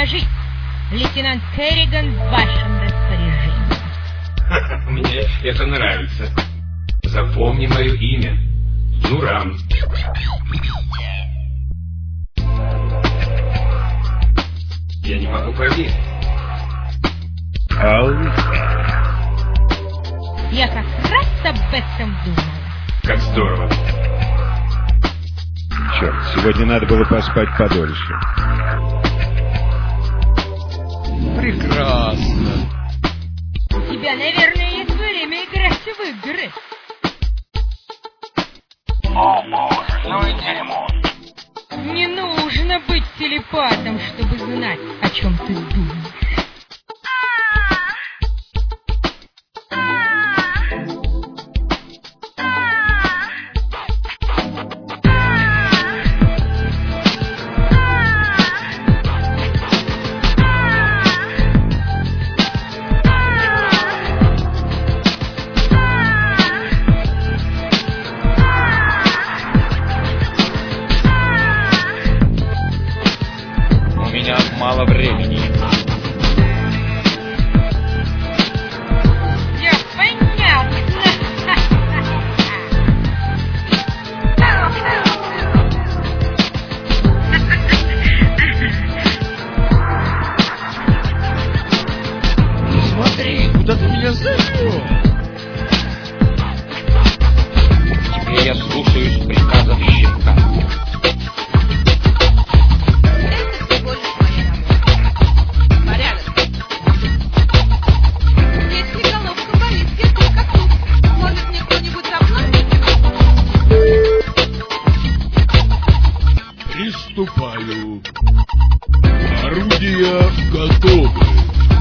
доложить. Лейтенант Керриган в вашем распоряжении. Мне это нравится. Запомни мое имя. Дюран. Я не могу поверить. Я как раз об этом думала. Как здорово. Черт, сегодня надо было поспать подольше. Прекрасно. У тебя, наверное, есть время играть в игры. О, боже, ну и дерьмо. Не нужно быть телепатом, чтобы знать, о чем ты думаешь. У меня мало времени. Все понятно. Смотри, куда ты меня зовешь? Теперь я слушаюсь приказов щенка. Это всего лишь моя работа. Порядок. Если головка болит, я тут как тут. Может, мне кто-нибудь заплатит? Приступаю. Орудия готовы.